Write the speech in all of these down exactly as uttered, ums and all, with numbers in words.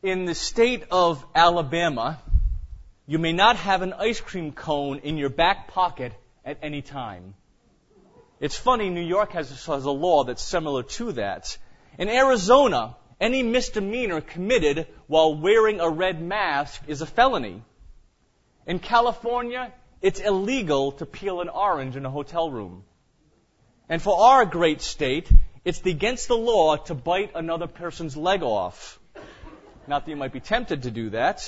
In the state of Alabama, you may not have an ice cream cone in your back pocket at any time. It's funny, New York has, has a law that's similar to that. In Arizona, any misdemeanor committed while wearing a red mask is a felony. In California, it's illegal to peel an orange in a hotel room. And for our great state, it's against the law to bite another person's leg off. Not that you might be tempted to do that.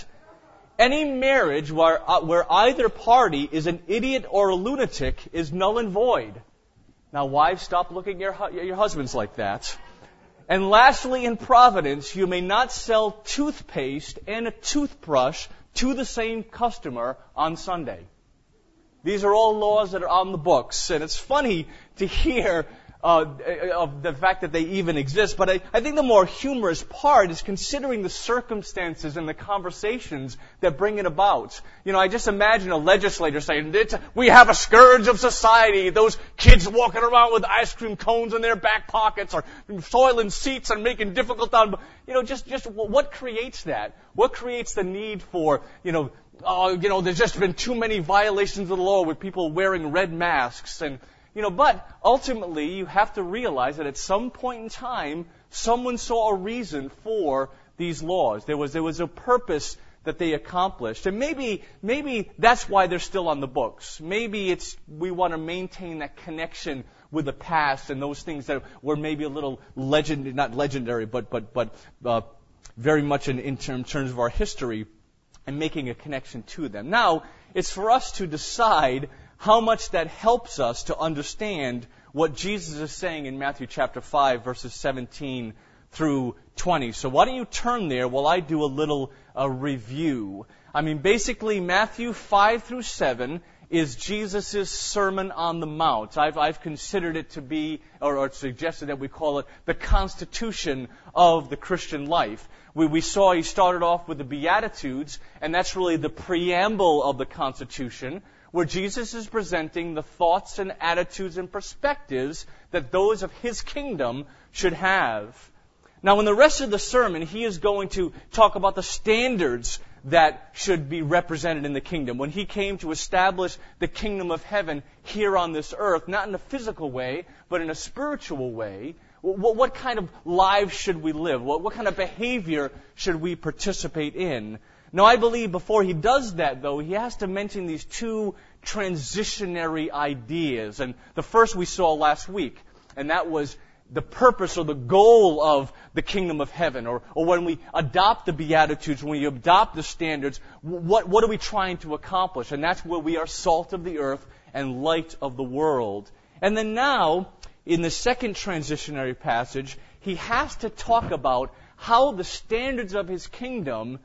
Any marriage where, uh, where either party is an idiot or a lunatic is null and void. Now, wives, stop looking at your, your husbands like that. And lastly, in Providence, you may not sell toothpaste and a toothbrush to the same customer on Sunday. These are all laws that are on the books. And it's funny to hear Uh, of the fact that they even exist. But I, I think the more humorous part is considering the circumstances and the conversations that bring it about. You know, I just imagine a legislator saying, we have a scourge of society, those kids walking around with ice cream cones in their back pockets or soiling seats and making difficult on, you know, just, just what creates that? What creates the need for, you know, oh, you know, there's just been too many violations of the law with people wearing red masks and, You know, but ultimately you have to realize that at some point in time, someone saw a reason for these laws. There was there was a purpose that they accomplished, and maybe maybe that's why they're still on the books. Maybe it's we want to maintain that connection with the past and those things that were maybe a little legend, not legendary, but but but uh, very much in, in terms of our history, and making a connection to them. Now it's for us to decide how much that helps us to understand what Jesus is saying in Matthew chapter five, verses seventeen through twenty. So why don't you turn there while I do a little uh, review. I mean, basically, Matthew five through seven is Jesus' Sermon on the Mount. I've, I've considered it to be, or, or suggested that we call it the constitution of the Christian life. We, we saw he started off with the Beatitudes, and that's really the preamble of the Constitution, where Jesus is presenting the thoughts and attitudes and perspectives that those of His kingdom should have. Now, in the rest of the sermon, He is going to talk about the standards that should be represented in the kingdom. When He came to establish the kingdom of heaven here on this earth, not in a physical way, but in a spiritual way, what, what kind of lives should we live? What, what kind of behavior should we participate in? Now, I believe before He does that, though, He has to mention these two transitionary ideas. And the first we saw last week, and that was the purpose or the goal of the kingdom of heaven. Or, or when we adopt the Beatitudes, when we adopt the standards, what, what are we trying to accomplish? And that's where we are salt of the earth and light of the world. And then now, in the second transitionary passage, He has to talk about how the standards of His kingdom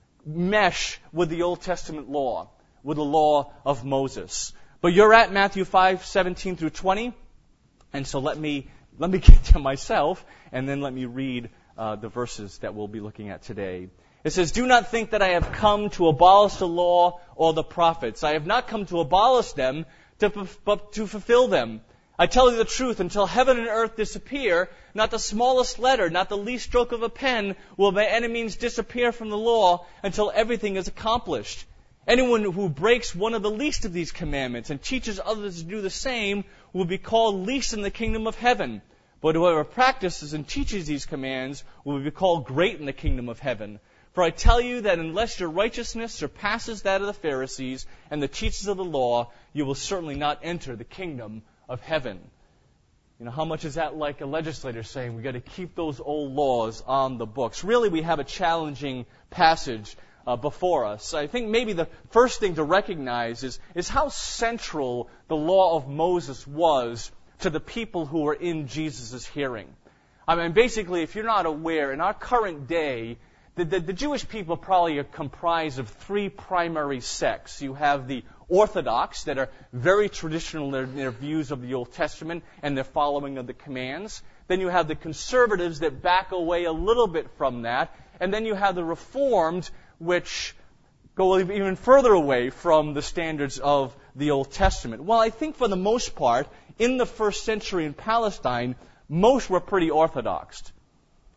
mesh with the Old Testament law, with the law of Moses. But you're at Matthew five, seventeen through twenty, and so let me let me get to myself, and then let me read uh, the verses that we'll be looking at today. It says, "Do not think that I have come to abolish the law or the prophets. I have not come to abolish them, to, but to fulfill them. I tell you the truth, until heaven and earth disappear, not the smallest letter, not the least stroke of a pen will by any means disappear from the law until everything is accomplished. Anyone who breaks one of the least of these commandments and teaches others to do the same will be called least in the kingdom of heaven. But whoever practices and teaches these commands will be called great in the kingdom of heaven. For I tell you that unless your righteousness surpasses that of the Pharisees and the teachers of the law, you will certainly not enter the kingdom of heaven." You know, how much is that like a legislator saying we've got to keep those old laws on the books? Really, we have a challenging passage uh, before us. I think maybe the first thing to recognize is, is how central the law of Moses was to the people who were in Jesus' hearing. I mean, basically, if you're not aware, in our current day, the, the, the Jewish people probably are comprised of three primary sects. You have the Orthodox, that are very traditional in their, their views of the Old Testament and their following of the commands. Then you have the conservatives that back away a little bit from that. And then you have the Reformed, which go even further away from the standards of the Old Testament. Well, I think for the most part, in the first century in Palestine, most were pretty Orthodox.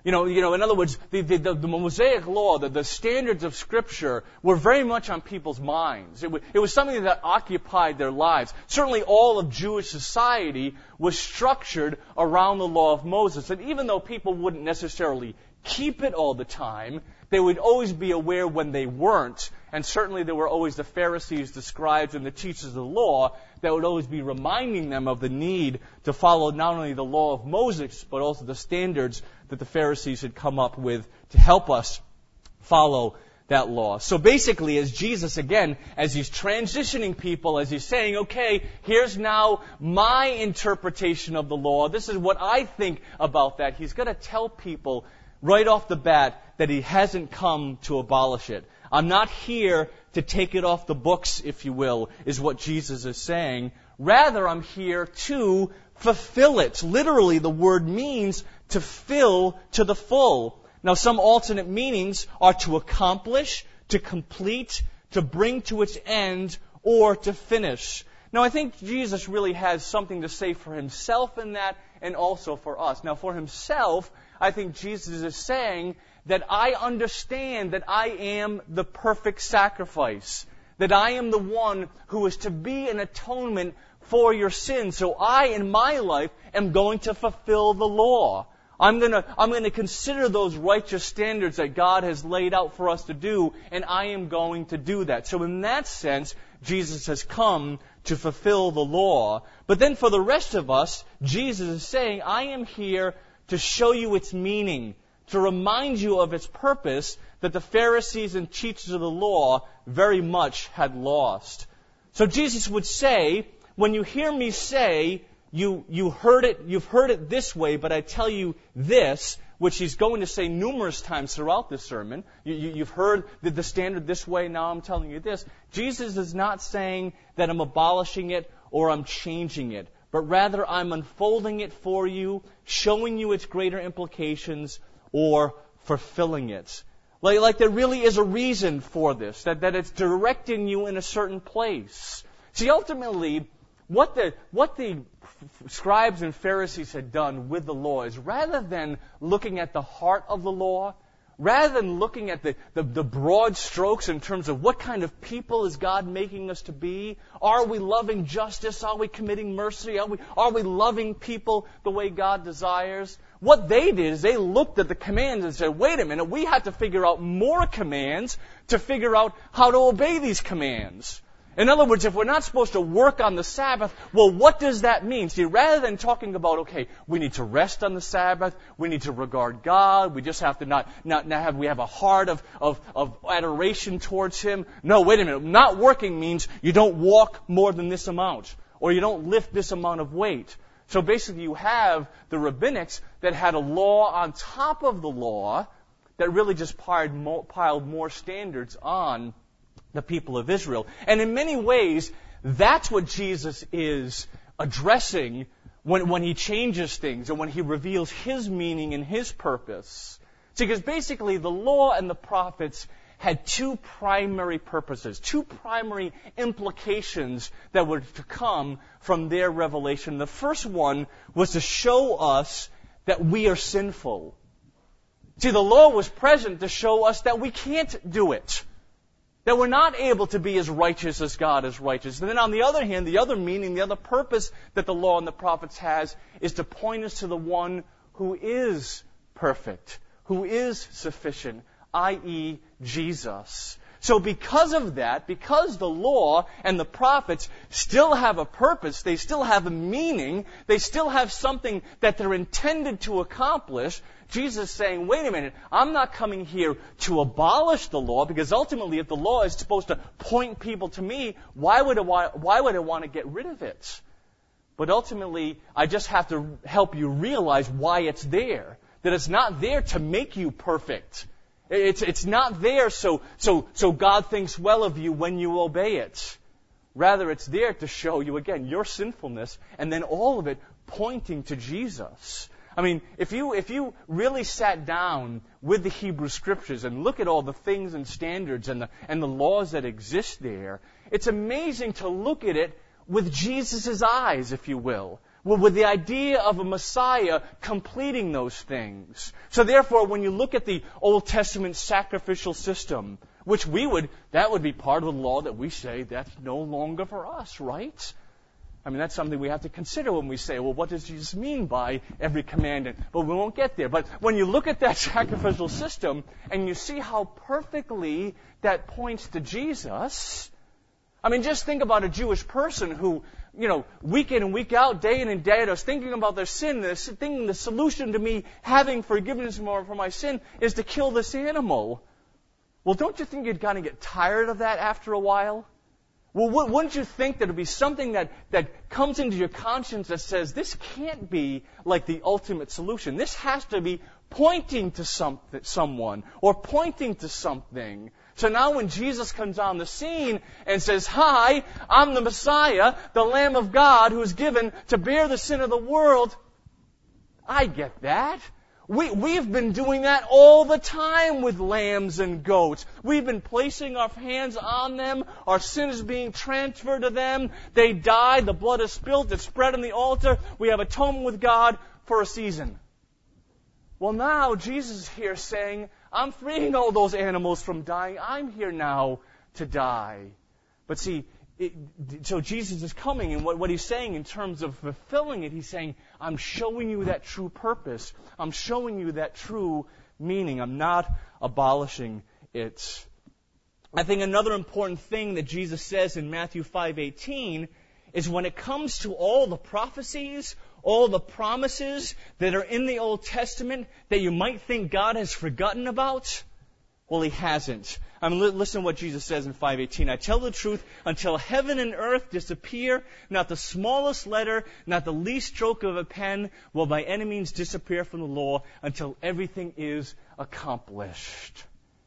You know, you know, in other words, the, the, the, the Mosaic law, the, the standards of Scripture were very much on people's minds. It was, it was something that occupied their lives. Certainly all of Jewish society was structured around the law of Moses. And even though people wouldn't necessarily keep it all the time, they would always be aware when they weren't. And certainly there were always the Pharisees, the scribes, and the teachers of the law that would always be reminding them of the need to follow not only the law of Moses, but also the standards that the Pharisees had come up with to help us follow that law. So basically, as Jesus, again, as He's transitioning people, as He's saying, okay, here's now my interpretation of the law. This is what I think about that. He's going to tell people right off the bat that He hasn't come to abolish it. I'm not here to take it off the books, if you will, is what Jesus is saying. Rather, I'm here to fulfill it. Literally, the word means to fill to the full. Now, some alternate meanings are to accomplish, to complete, to bring to its end, or to finish. Now, I think Jesus really has something to say for Himself in that, and also for us. Now, for Himself, I think Jesus is saying that I understand that I am the perfect sacrifice, that I am the one who is to be an atonement for your sins. So I, in my life, am going to fulfill the law. I'm going to I'm going to consider those righteous standards that God has laid out for us to do, and I am going to do that. So in that sense, Jesus has come to fulfill the law. But then for the rest of us, Jesus is saying, I am here to show you its meaning, to remind you of its purpose that the Pharisees and teachers of the law very much had lost. So Jesus would say, when you hear me say, you, you heard it, you've heard it this way, but I tell you this, which He's going to say numerous times throughout this sermon. You, you, you've heard the, the standard this way, now I'm telling you this. Jesus is not saying that I'm abolishing it or I'm changing it, but rather I'm unfolding it for you, showing you its greater implications, or fulfilling it. Like, like there really is a reason for this, that, that it's directing you in a certain place. See, ultimately, what the, what the scribes and Pharisees had done with the law is rather than looking at the heart of the law, rather than looking at the, the, the broad strokes in terms of what kind of people is God making us to be, are we loving justice, are we committing mercy, are we, are we loving people the way God desires? What they did is they looked at the commands and said, wait a minute, we have to figure out more commands to figure out how to obey these commands. In other words, if we're not supposed to work on the Sabbath, well, what does that mean? See, rather than talking about, okay, we need to rest on the Sabbath, we need to regard God, we just have to not, not, not have, we have a heart of, of, of adoration towards Him. No, wait a minute. Not working means you don't walk more than this amount, or you don't lift this amount of weight. So basically you have the rabbinics that had a law on top of the law that really just piled more, piled more standards on the people of Israel. And in many ways, that's what Jesus is addressing when, when He changes things and when He reveals His meaning and His purpose. See, because basically the law and the prophets had two primary purposes, two primary implications that were to come from their revelation. The first one was to show us that we are sinful. See, the law was present to show us that we can't do it, that we're not able to be as righteous as God is righteous. And then on the other hand, the other meaning, the other purpose that the law and the prophets has is to point us to the one who is perfect, who is sufficient, that is. Jesus. So because of that, because the law and the prophets still have a purpose, they still have a meaning, they still have something that they're intended to accomplish, Jesus is saying, wait a minute, I'm not coming here to abolish the law, because ultimately if the law is supposed to point people to me, why would I, why would I want to get rid of it? But ultimately, I just have to help you realize why it's there. That it's not there to make you perfect. It's, it's not there so, so, so God thinks well of you when you obey it. Rather, it's there to show you, again, your sinfulness, and then all of it pointing to Jesus. I mean, if you, if you really sat down with the Hebrew Scriptures and look at all the things and standards and the, and the laws that exist there, it's amazing to look at it with Jesus' eyes, if you will. with the idea of a Messiah completing those things. So therefore, when you look at the Old Testament sacrificial system, which we would, that would be part of the law that we say that's no longer for us, right? I mean, that's something we have to consider when we say, well, what does Jesus mean by every commandment? But we won't get there. But when you look at that sacrificial system and you see how perfectly that points to Jesus, I mean, just think about a Jewish person who, you know, week in and week out, day in and day out, is thinking about their sin, and thinking the solution to me having forgiveness for my sin is to kill this animal. Well, don't you think you'd kind of get tired of that after a while? Well, wouldn't you think that it would be something that, that comes into your conscience that says, this can't be like the ultimate solution. This has to be pointing to something, someone or pointing to something. So now when Jesus comes on the scene and says, hi, I'm the Messiah, the Lamb of God who is given to bear the sin of the world, I get that. We, we've been doing that all the time with lambs and goats. We've been placing our hands on them. Our sin is being transferred to them. They died. The blood is spilled. It's spread on the altar. We have atonement with God for a season. Well, now Jesus is here saying, I'm freeing all those animals from dying. I'm here now to die. But see, It, so Jesus is coming, and what, what he's saying in terms of fulfilling it, he's saying, I'm showing you that true purpose. I'm showing you that true meaning. I'm not abolishing it. I think another important thing that Jesus says in Matthew five eighteen is when it comes to all the prophecies, all the promises that are in the Old Testament that you might think God has forgotten about, well, He hasn't. I mean, listen to what Jesus says in five eighteen. I tell the truth, until heaven and earth disappear, not the smallest letter, not the least stroke of a pen will by any means disappear from the law until everything is accomplished.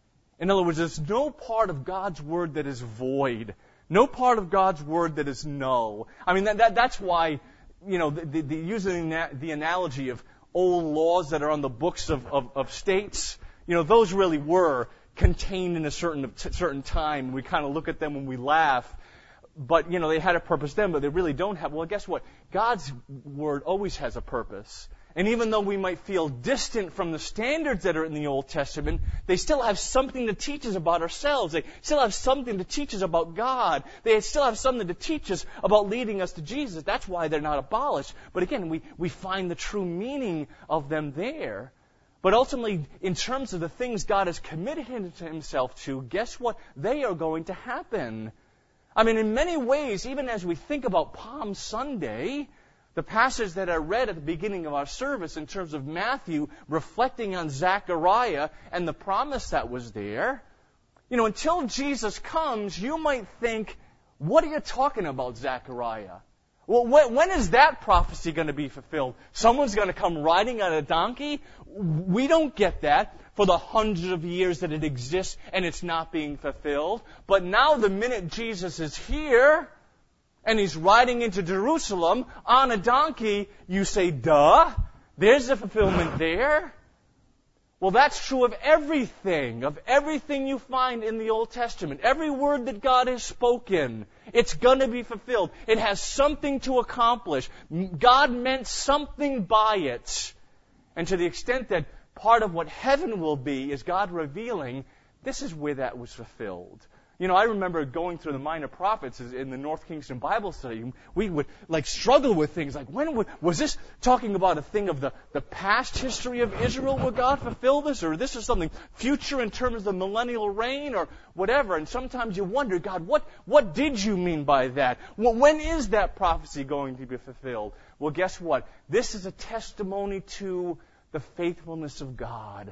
In other words, there's no part of God's Word that is void. No part of God's Word that is null. I mean, that, that that's why, you know, the, the, the, using the, the analogy of old laws that are on the books of, of, of states, you know, those really were contained in a certain certain time. We kind of look at them when we laugh. But, you know, they had a purpose then, but they really don't have. Well, guess what? God's Word always has a purpose. And even though we might feel distant from the standards that are in the Old Testament, they still have something to teach us about ourselves. They still have something to teach us about God. They still have something to teach us about leading us to Jesus. That's why they're not abolished. But again, we, we find the true meaning of them there. But ultimately, in terms of the things God has committed Himself to, guess what? They are going to happen. I mean, in many ways, even as we think about Palm Sunday, the passage that I read at the beginning of our service in terms of Matthew reflecting on Zechariah and the promise that was there, you know, until Jesus comes, you might think, what are you talking about, Zechariah? Well, when is that prophecy going to be fulfilled? Someone's going to come riding on a donkey? We don't get that for the hundreds of years that it exists and it's not being fulfilled. But now the minute Jesus is here and He's riding into Jerusalem on a donkey, you say, duh, there's the fulfillment there. Well, that's true of everything, of everything you find in the Old Testament. Every word that God has spoken, it's going to be fulfilled. It has something to accomplish. God meant something by it. And to the extent that part of what heaven will be is God revealing, this is where that was fulfilled. You know, I remember going through the Minor Prophets in the North Kingston Bible study. We would, like, struggle with things like, when would, was this talking about a thing of the, the past history of Israel where God fulfilled this? Or this is something future in terms of the millennial reign or whatever? And sometimes you wonder, God, what, what did you mean by that? Well, when is that prophecy going to be fulfilled? Well, guess what? This is a testimony to the faithfulness of God.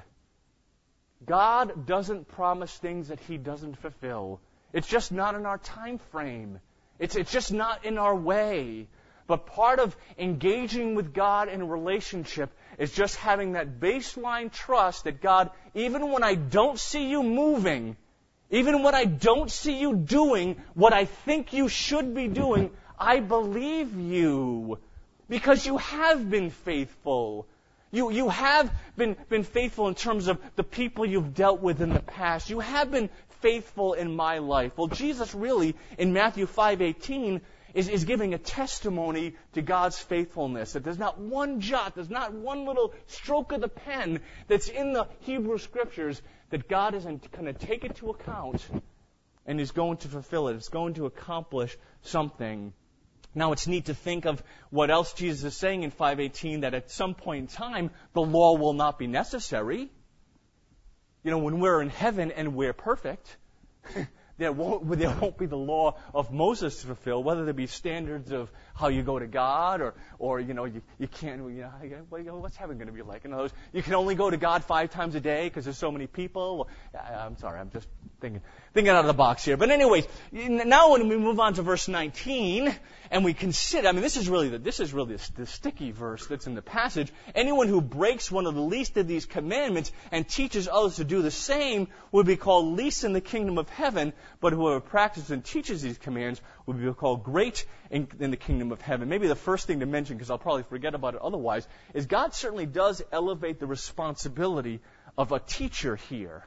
God doesn't promise things that He doesn't fulfill. It's just not in our time frame. It's, it's just not in our way. But part of engaging with God in a relationship is just having that baseline trust that God, even when I don't see you moving, even when I don't see you doing what I think you should be doing, I believe you because you have been faithful. You, you have been, been faithful in terms of the people you've dealt with in the past. You have been faithful in my life. Well, Jesus really, in Matthew five eighteen, is, is giving a testimony to God's faithfulness. That there's not one jot, there's not one little stroke of the pen that's in the Hebrew Scriptures that God isn't going to take it to account and is going to fulfill it. It's going to accomplish something. Now, it's neat to think of what else Jesus is saying in five eighteen, that at some point in time, the law will not be necessary. You know, when we're in heaven and we're perfect, there won't, there won't be the law of Moses to fulfill, whether there be standards of how you go to God, or, or you know, you, you can't, you know, what's heaven going to be like? In other words, you can only go to God five times a day because there's so many people. I'm sorry, I'm just thinking, thinking out of the box here. But anyways, now when we move on to verse nineteen, and we consider, I mean, this is really the, this is really the, the sticky verse that's in the passage. Anyone who breaks one of the least of these commandments and teaches others to do the same would be called least in the kingdom of heaven, but whoever practices and teaches these commands would be called great in, in the kingdom of heaven. Maybe the first thing to mention, because I'll probably forget about it otherwise, is God certainly does elevate the responsibility of a teacher here.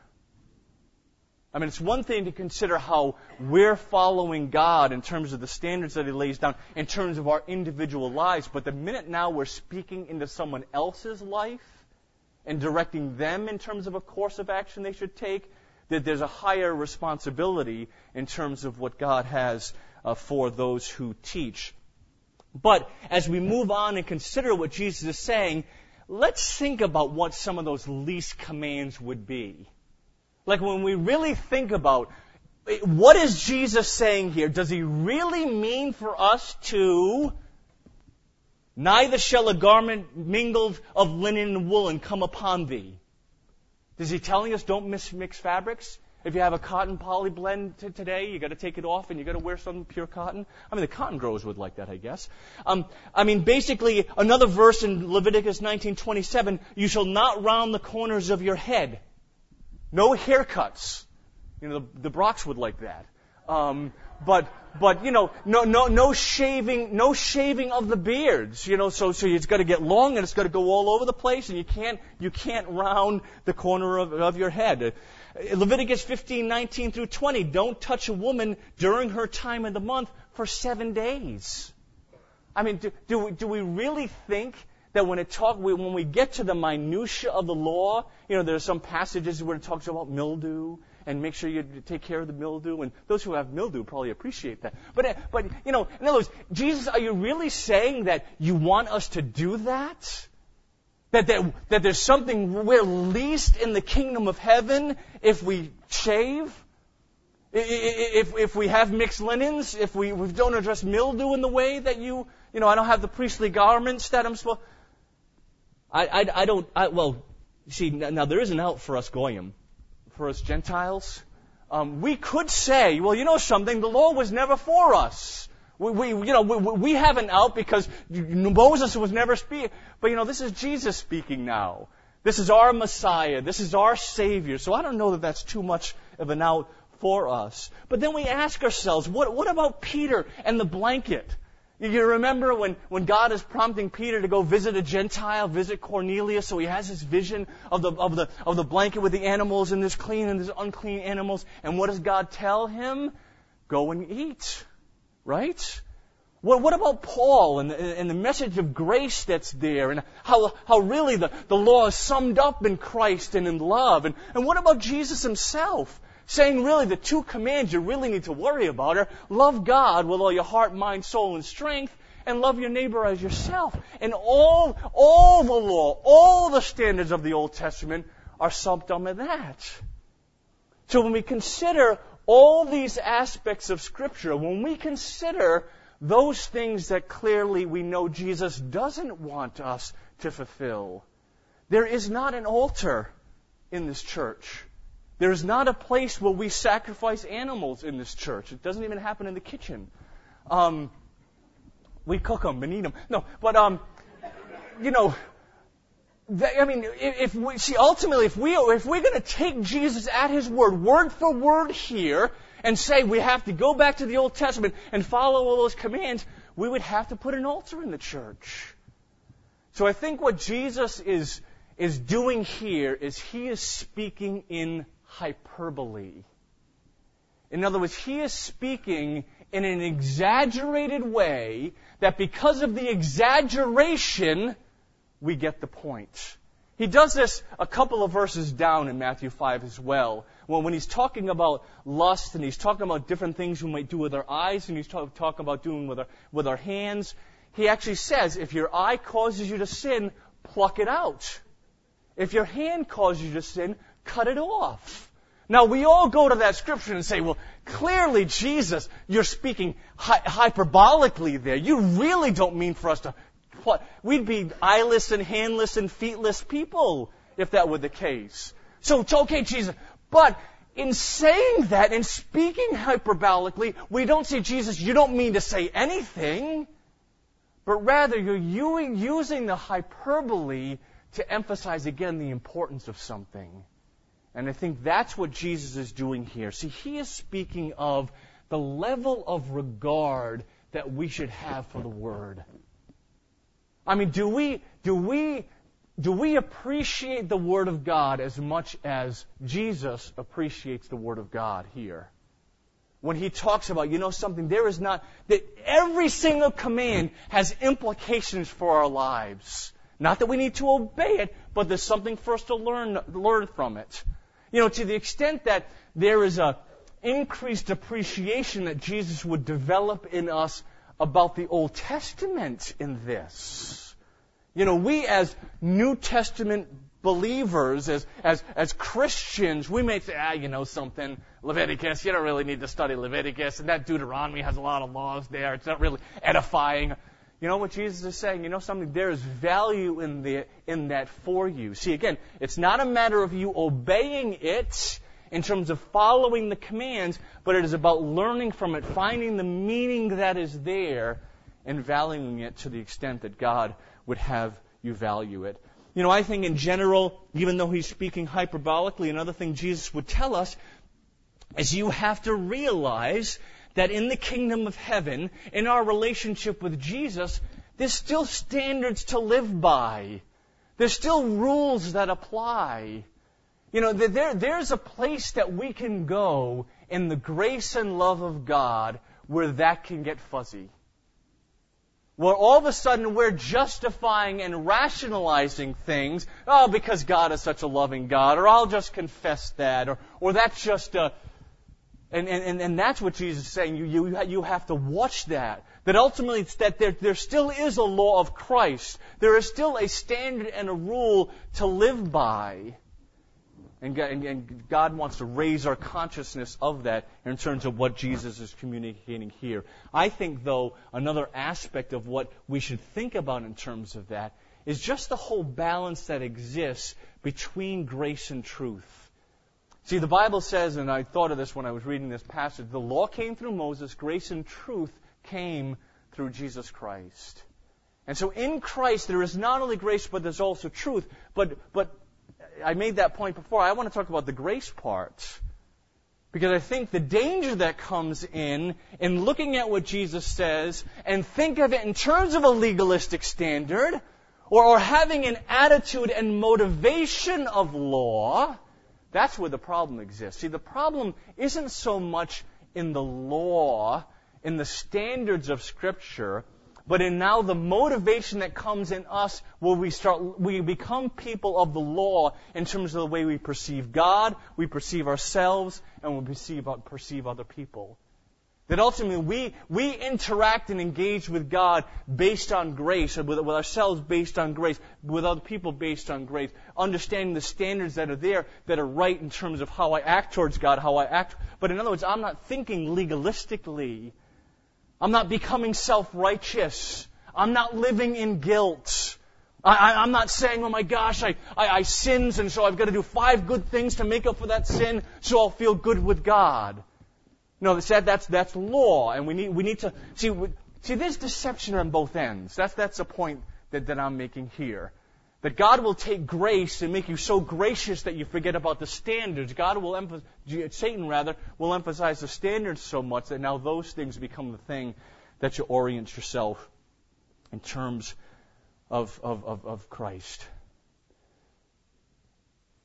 I mean, it's one thing to consider how we're following God in terms of the standards that He lays down, in terms of our individual lives, but the minute now we're speaking into someone else's life and directing them in terms of a course of action they should take, that there's a higher responsibility in terms of what God has uh, for those who teach. But as we move on and consider what Jesus is saying, let's think about what some of those least commands would be. Like when we really think about, what is Jesus saying here? Does He really mean for us to, neither shall a garment mingled of linen and woolen come upon thee? Is He telling us don't mix, mix fabrics? If you have a cotton poly blend t- today, you got to take it off and you got to wear some pure cotton. I mean, the cotton growers would like that, I guess. Um, I mean, basically, another verse in Leviticus nineteen twenty-seven: you shall not round the corners of your head. No haircuts. You know, the, the Brocks would like that. Um, but, but, you know, no, no, no shaving, no shaving of the beards. You know, so, so it's got to get long and it's got to go all over the place, and you can't, you can't round the corner of, of your head. Leviticus fifteen, nineteen through twenty, don't touch a woman during her time of the month for seven days. I mean, do, do we, do we really think that when it talk, when we get to the minutia of the law, you know, there's some passages where it talks about mildew, and make sure you take care of the mildew, and those who have mildew probably appreciate that. But, but you know, in other words, Jesus, are you really saying that you want us to do that? That, that, that there's something we're least in the kingdom of heaven if we shave? If, if we have mixed linens? If we, we don't address mildew in the way that you, you know, I don't have the priestly garments that I'm supposed. I, I, I don't, I, well, see, now there is an out for us Goyim, for us Gentiles. Um, we could say, well, you know something, the law was never for us. We, we you know, we, we have an out because Moses was never speaking. But, you know, this is Jesus speaking now. This is our Messiah. This is our Savior. So I don't know that that's too much of an out for us. But then we ask ourselves, what, what about Peter and the blanket? You remember when, when God is prompting Peter to go visit a Gentile, visit Cornelius, so he has this vision of the, of the, of the blanket with the animals, and there's clean and there's unclean animals. And what does God tell him? Go and eat. Right? What, what about Paul and the, and the message of grace that's there, and how, how really the, the law is summed up in Christ and in love? And, and what about Jesus Himself? Saying really the two commands you really need to worry about are love God with all your heart, mind, soul, and strength, and love your neighbor as yourself. And all, all the law, all the standards of the Old Testament are summed up in that. So when we consider all these aspects of Scripture, when we consider those things that clearly we know Jesus doesn't want us to fulfill, there is not an altar in this church. There is not a place where we sacrifice animals in this church. It doesn't even happen in the kitchen. Um, we cook them and eat them. No, but, um, you know, that, I mean, if we, see, ultimately, if, we, if we're going to take Jesus at His word, word for word here, and say we have to go back to the Old Testament and follow all those commands, we would have to put an altar in the church. So I think what Jesus is, is doing here is He is speaking in hyperbole. In other words, He is speaking in an exaggerated way that because of the exaggeration, we get the point. He does this a couple of verses down in Matthew five as well. Well, when he's talking about lust and he's talking about different things we might do with our eyes and he's talk, talking about doing with our, with our hands, he actually says, if your eye causes you to sin, pluck it out. If your hand causes you to sin, cut it off. Now, we all go to that scripture and say, well, clearly, Jesus, you're speaking hy- hyperbolically there. You really don't mean for us to... We'd be eyeless and handless and feetless people if that were the case. So it's okay, Jesus. But in saying that, in speaking hyperbolically, we don't say, Jesus, you don't mean to say anything. But rather, you're using the hyperbole to emphasize again the importance of something. And I think that's what Jesus is doing here. See, he is speaking of the level of regard that we should have for the Word. I mean, do we, do we, do we appreciate the Word of God as much as Jesus appreciates the Word of God here? When he talks about, you know something, there is not, that every single command has implications for our lives. Not that we need to obey it, but there's something for us to learn, learn from it. You know, to the extent that there is a increased appreciation that Jesus would develop in us about the Old Testament in this. You know, we as New Testament believers, as, as, as Christians, we may say, ah, you know something, Leviticus, you don't really need to study Leviticus, and that Deuteronomy has a lot of laws there, it's not really edifying. You know what Jesus is saying? You know something? There is value in the, in that for you. See, again, it's not a matter of you obeying it in terms of following the commands, but it is about learning from it, finding the meaning that is there, and valuing it to the extent that God would have you value it. You know, I think in general, even though he's speaking hyperbolically, another thing Jesus would tell us is you have to realize that in the kingdom of heaven, in our relationship with Jesus, there's still standards to live by. There's still rules that apply. You know, there, there's a place that we can go in the grace and love of God where that can get fuzzy. Where all of a sudden we're justifying and rationalizing things, oh, because God is such a loving God, or I'll just confess that, or, or that's just a... And, and, and that's what Jesus is saying. You, you, you have to watch that. That ultimately it's that there, there still is a law of Christ. There is still a standard and a rule to live by. And, and, and God wants to raise our consciousness of that in terms of what Jesus is communicating here. I think, though, another aspect of what we should think about in terms of that is just the whole balance that exists between grace and truth. See, the Bible says, and I thought of this when I was reading this passage, the law came through Moses, grace and truth came through Jesus Christ. And so in Christ there is not only grace, but there's also truth. But but I made that point before. I want to talk about the grace part. Because I think the danger that comes in, in looking at what Jesus says, and think of it in terms of a legalistic standard, or, or having an attitude and motivation of law, that's where the problem exists. See, the problem isn't so much in the law, in the standards of Scripture, but in now the motivation that comes in us where we start, we become people of the law in terms of the way we perceive God, we perceive ourselves, and we perceive, perceive other people. That ultimately we, we interact and engage with God based on grace, or with, with ourselves based on grace, with other people based on grace, understanding the standards that are there that are right in terms of how I act towards God, how I act. But in other words, I'm not thinking legalistically. I'm not becoming self-righteous. I'm not living in guilt. I, I, I'm not saying, oh my gosh, I, I, I sinned, and so I've got to do five good things to make up for that sin so I'll feel good with God. No, that, that's, that's law, and we need, we need to, see, we, see, there's deception on both ends. That's, that's the point that, that I'm making here. That God will take grace and make you so gracious that you forget about the standards. God will emphasize, Satan rather, will emphasize the standards so much that now those things become the thing that you orient yourself in terms of, of, of, of Christ.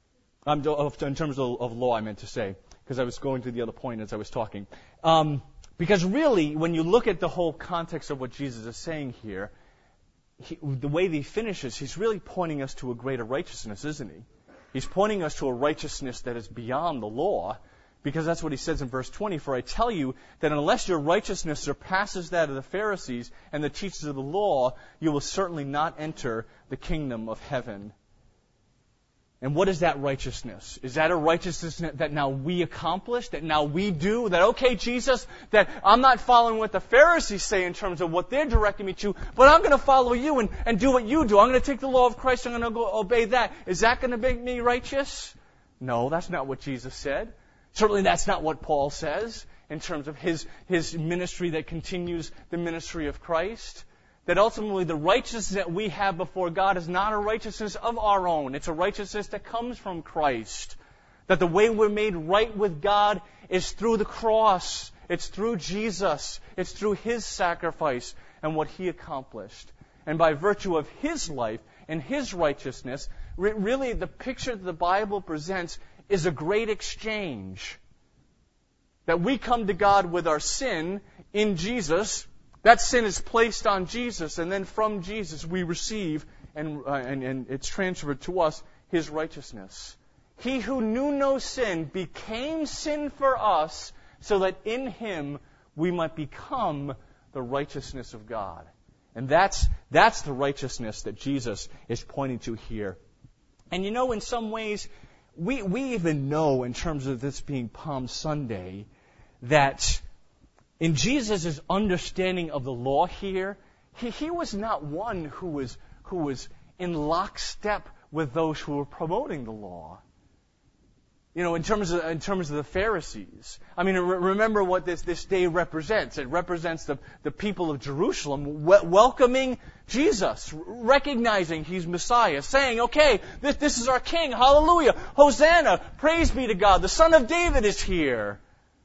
Um, in terms of, of law, I meant to say, because I was going to the other point as I was talking. Um, Because really, when you look at the whole context of what Jesus is saying here, he, the way he finishes, he's really pointing us to a greater righteousness, isn't he? He's pointing us to a righteousness that is beyond the law, because that's what he says in verse twenty, "For I tell you that unless your righteousness surpasses that of the Pharisees and the teachers of the law, you will certainly not enter the kingdom of heaven." And what is that righteousness? Is that a righteousness that now we accomplish, that now we do? That, okay, Jesus, that I'm not following what the Pharisees say in terms of what they're directing me to, but I'm going to follow you and, and do what you do. I'm going to take the law of Christ, I'm going to go obey that. Is that going to make me righteous? No, that's not what Jesus said. Certainly that's not what Paul says in terms of his, his ministry that continues the ministry of Christ. That ultimately the righteousness that we have before God is not a righteousness of our own. It's a righteousness that comes from Christ. That the way we're made right with God is through the cross. It's through Jesus. It's through His sacrifice and what He accomplished. And by virtue of His life and His righteousness, really the picture that the Bible presents is a great exchange. That we come to God with our sin in Jesus. That sin is placed on Jesus, and then from Jesus we receive, and, uh, and, and it's transferred to us, His righteousness. He who knew no sin became sin for us, so that in Him we might become the righteousness of God. And that's, that's the righteousness that Jesus is pointing to here. And you know, in some ways, we, we even know, in terms of this being Palm Sunday, that in Jesus' understanding of the law here, he, he was not one who was, who was in lockstep with those who were promoting the law. You know, in terms of, in terms of the Pharisees. I mean, re- remember what this, this day represents. It represents the, the people of Jerusalem w- welcoming Jesus, recognizing He's Messiah, saying, okay, this, this is our King, hallelujah, Hosanna, praise be to God, the Son of David is here.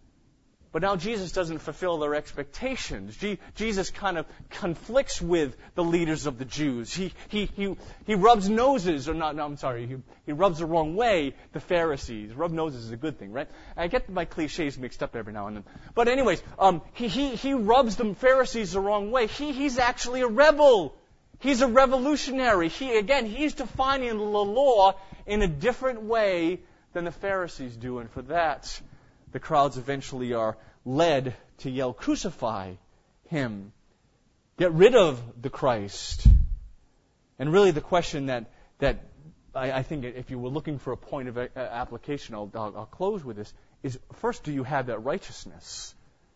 But now Jesus doesn't fulfill their expectations. Je- Jesus kind of conflicts with the leaders of the Jews. He he he he rubs noses, or not? No, I'm sorry. He he rubs the wrong way the Pharisees. Rub noses is a good thing, right? I get my cliches mixed up every now and then. But anyways, um, he he he rubs the Pharisees the wrong way. He he's actually a rebel. He's a revolutionary. He again he's defining the law in a different way than the Pharisees do, and for that, the crowds eventually are led to yell, "Crucify Him. Get rid of the Christ." And really the question that that I, I think if you were looking for a point of a, a application, I'll, I'll, I'll close with this, is first, do you have that righteousness?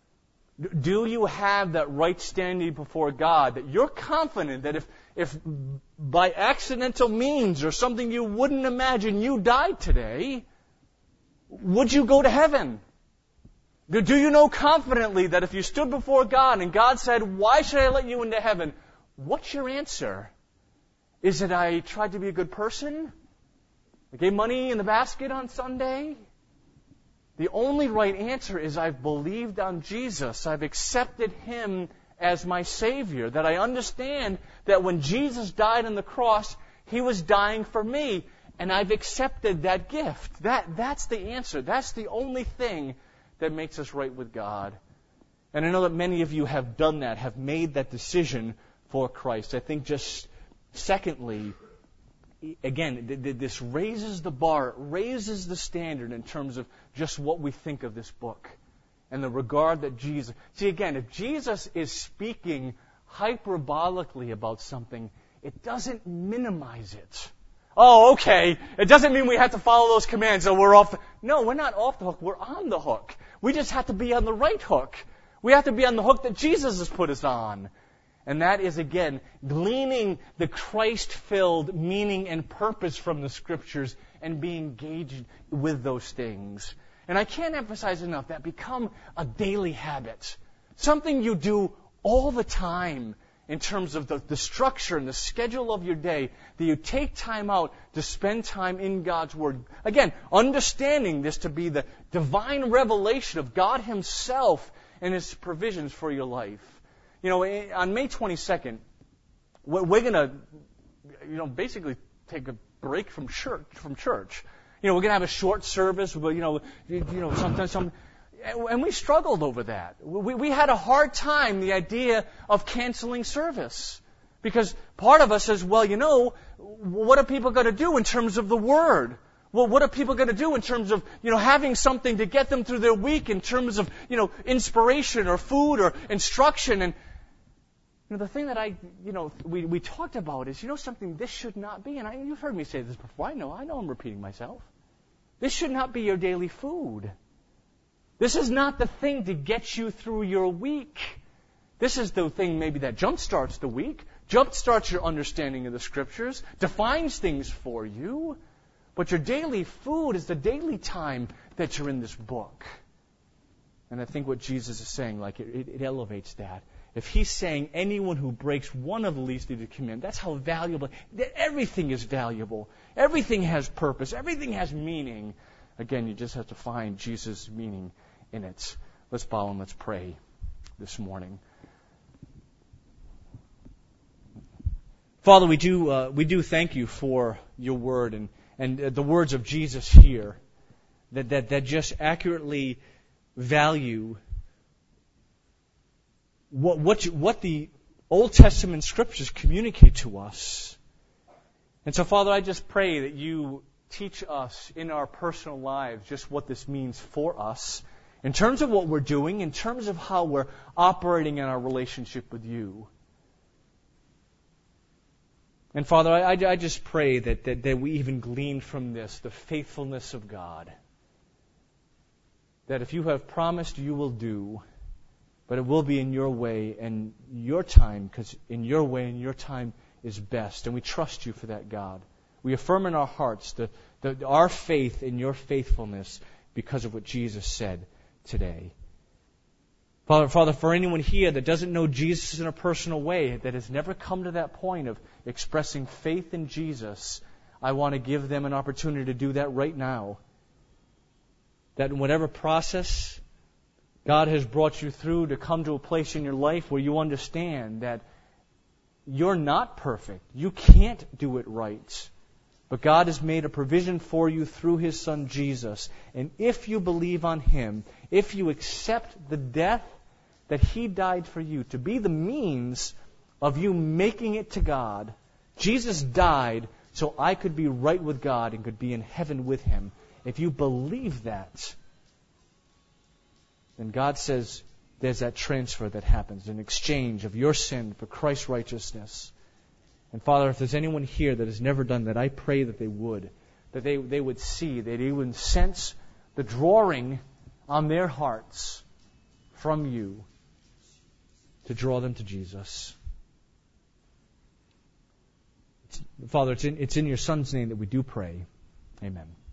Do you have that right standing before God, that you're confident that if, if by accidental means or something you wouldn't imagine you died today, would you go to heaven? Do you know confidently that if you stood before God and God said, "Why should I let you into heaven?" What's your answer? Is it, "I tried to be a good person? I gave money in the basket on Sunday"? The only right answer is, I've believed on Jesus. I've accepted Him as my Savior. That I understand that when Jesus died on the cross, He was dying for me. And I've accepted that gift. That, that's the answer. That's the only thing that makes us right with God. And I know that many of you have done that, have made that decision for Christ. I think just secondly, again, th- th- this raises the bar, it raises the standard in terms of just what we think of this book and the regard that Jesus... See, again, if Jesus is speaking hyperbolically about something, it doesn't minimize it. Oh, okay. It doesn't mean we have to follow those commands, so we're off the... No, we're not off the hook. We're on the hook. We just have to be on the right hook. We have to be on the hook that Jesus has put us on. And that is, again, gleaning the Christ-filled meaning and purpose from the Scriptures and being engaged with those things. And I can't emphasize enough that become a daily habit. Something you do all the time. In terms of the, the structure and the schedule of your day, that you take time out to spend time in God's Word. Again, understanding this to be the divine revelation of God Himself and His provisions for your life. You know, on May twenty-second, we're going to, you know, basically take a break from church. From church. You know, we're going to have a short service, but, you know, you, you know, sometimes some... and we struggled over that. We, we had a hard time, the idea of canceling service. Because part of us says, well, you know, what are people going to do in terms of the Word? Well, what are people going to do in terms of, you know, having something to get them through their week in terms of, you know, inspiration or food or instruction? And, you know, the thing that I, you know, we, we talked about is, you know something, this should not be, and I, you've heard me say this before, I know, I know I'm repeating myself. This should not be your daily food. This is not the thing to get you through your week. This is the thing maybe that jumpstarts the week, jumpstarts your understanding of the Scriptures, defines things for you. But your daily food is the daily time that you're in this book. And I think what Jesus is saying, like, it, it, it elevates that. If He's saying anyone who breaks one of the least of the commandments, that's how valuable, everything is valuable. Everything has purpose. Everything has meaning. Again, you just have to find Jesus' meaning in it. Let's bow and let's pray this morning. Father, we do uh, we do thank You for Your Word and and uh, the words of Jesus here, that that that just accurately value what what you, what the Old Testament Scriptures communicate to us. And so, Father, I just pray that You teach us in our personal lives just what this means for us, in terms of what we're doing, in terms of how we're operating in our relationship with You. And Father, I, I just pray that, that, that we even glean from this the faithfulness of God. That if You have promised, You will do, but it will be in Your way and Your time, because in Your way and Your time is best. And we trust You for that, God. We affirm in our hearts the, the, our faith in Your faithfulness because of what Jesus said today. Father, Father, for anyone here that doesn't know Jesus in a personal way, that has never come to that point of expressing faith in Jesus, I want to give them an opportunity to do that right now. That in whatever process God has brought you through to come to a place in your life where you understand that you're not perfect. You can't do it right. But God has made a provision for you through His Son Jesus. And if you believe on Him, if you accept the death that He died for you to be the means of you making it to God, Jesus died so I could be right with God and could be in heaven with Him. If you believe that, then God says there's that transfer that happens, an exchange of your sin for Christ's righteousness. And Father, if there's anyone here that has never done that, I pray that they would. That they, they would see, that they would sense the drawing on their hearts from You to draw them to Jesus. Father, it's in, it's in Your Son's name that we do pray. Amen.